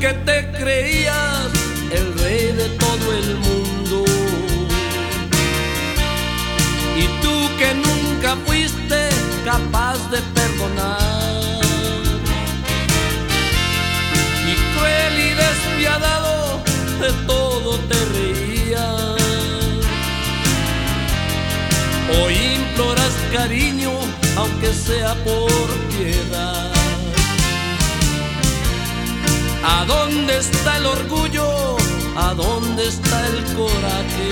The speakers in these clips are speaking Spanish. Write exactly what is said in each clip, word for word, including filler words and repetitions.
que te creías el rey de todo el mundo, y tú que nunca fuiste capaz de perdonar, y cruel y despiadado de todo te reías. Hoy imploras cariño, aunque sea por piedad. ¿A dónde está el orgullo? ¿A dónde está el coraje?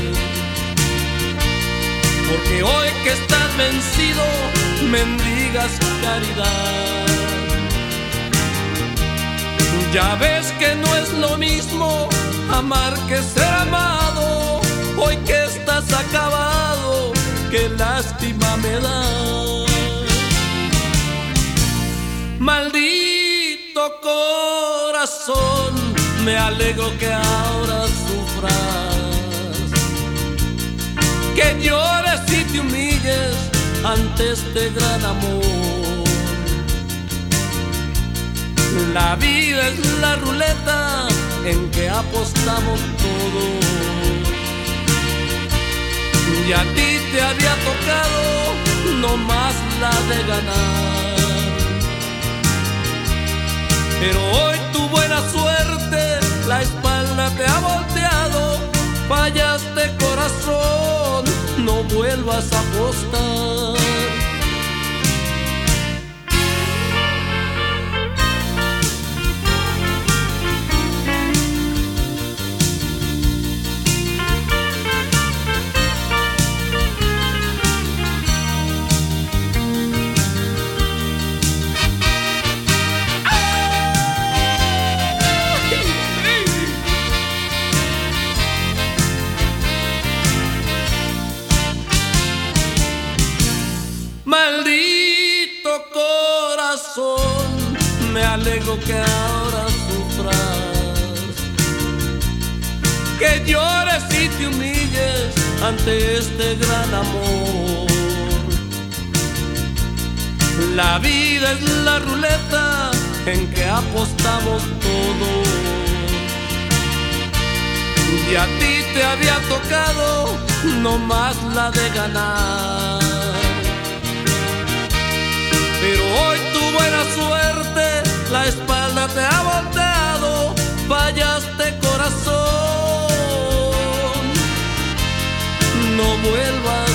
Porque hoy que estás vencido, mendigas caridad. Ya ves que no es lo mismo amar que ser amado. Hoy que estás acabado, qué lástima me da. Maldito corazón, me alegro que ahora sufras, que llores y te humilles ante este gran amor. La vida es la ruleta en que apostamos todos, y a ti te había tocado no más la de ganar. Pero hoy tu buena suerte la espalda te ha volteado. Fallaste, corazón, no vuelvas a apostar. Maldito corazón, me alegro que ahora sufras, que llores y te humilles ante este gran amor. La vida es la ruleta en que apostamos todos, y a ti te había tocado no más la de ganar. Pero hoy tu buena suerte la espalda te ha volteado. Fallaste, corazón, no vuelvas